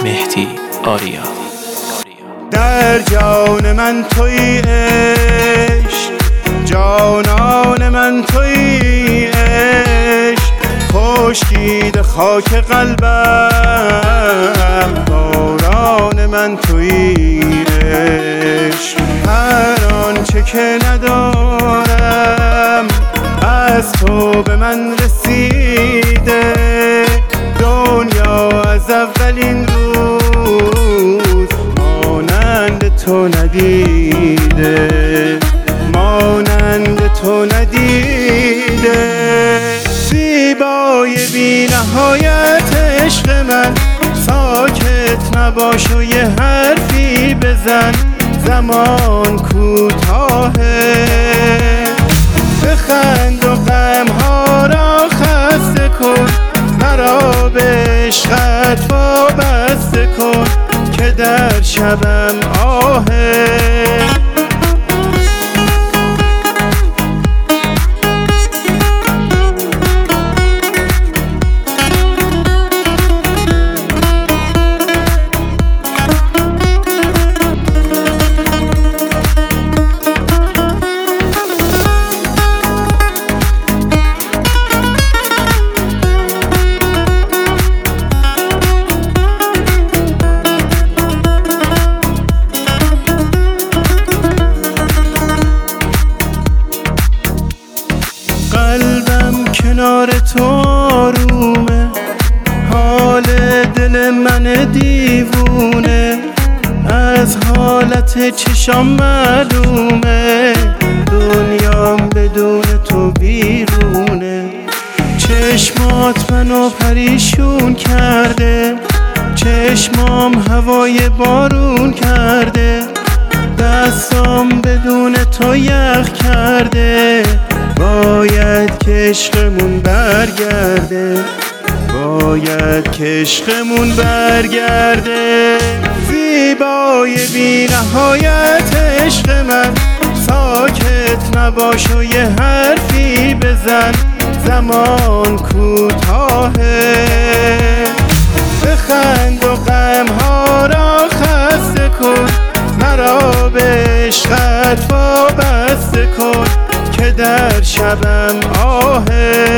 مهدی آریا. در جان من تویی عشق، جانان من تویی عشق، خشکیده خاک قلبم، باران من تویی عشق. هر آنچه که ندارم از تو به من رسیده، دنیا از اولین روز مانند تو ندیده، مانند تو ندیده. زیبای بی نهایت عشق من، ساکت نباش و یه حرفی بزن، زمان کوتاهه. بخند و غمها را خسته کن، مرا به عشقت وابسته کن که در شبم آهه. قلبم کنار تو آرومه، حال دل من دیوونه، از حالت چشام معلومه، دنیام بدون تو بیرونه. چشمات منو پریشون کرده، چشمام هوای بارون کرده، دستام بدون تو یخ کرده. باید که عشقمون برگرده، باید که عشقمون برگرده. زیبای بی نهایت عشق من، ساکت نباش و یه حرفی بزن، زمان کوتاهه. بخند و غمها را خسته کن، مرا به عشقت وابسته کن که در شبم آهه.